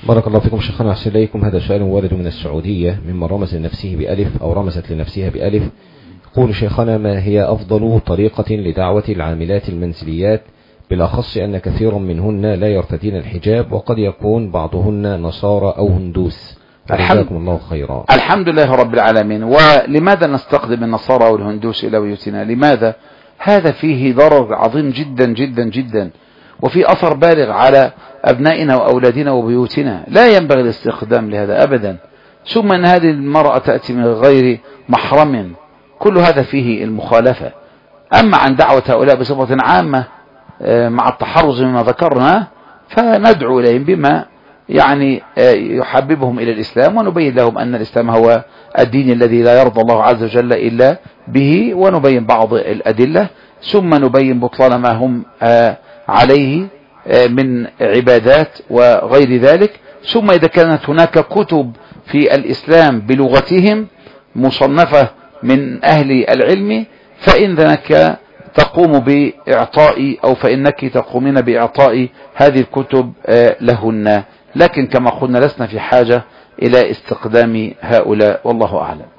بارك الله فيكم شيخنا، أحسن إليكم. هذا سؤال وارد من السعودية ممن رمز لنفسه بألف أو رمزت لنفسها بألف. يقول شيخنا: ما هي أفضل طريقة لدعوة العاملات المنزليات، بالأخص أن كثير منهن لا يرتدين الحجاب وقد يكون بعضهن نصارى أو هندوس؟ جزاكم الله خيرا. الحمد لله رب العالمين. ولماذا نستقدم النصارى والهندوس إلى بيوتنا؟ لماذا؟ هذا فيه ضرر عظيم جدا جدا جدا، وفي أثر بالغ على أبنائنا وأولادنا وبيوتنا. لا ينبغي الاستخدام لهذا أبدا. ثم أن هذه المرأة تأتي من غير محرم، كل هذا فيه المخالفة. أما عن دعوة هؤلاء بصفة عامة مع التحرز مما ذكرنا، فندعو إليهم بما يعني يحببهم إلى الإسلام، ونبين لهم أن الإسلام هو الدين الذي لا يرضى الله عز وجل إلا به، ونبين بعض الأدلة، ثم نبين بطلان ما هم عليه من عبادات وغير ذلك. ثم إذا كانت هناك كتب في الإسلام بلغتهم مصنفة من أهل العلم، فإنك تقوم بإعطاء أو فإنك تقومين بإعطاء هذه الكتب لهن. لكن كما قلنا لسنا في حاجة إلى استخدام هؤلاء، والله أعلم.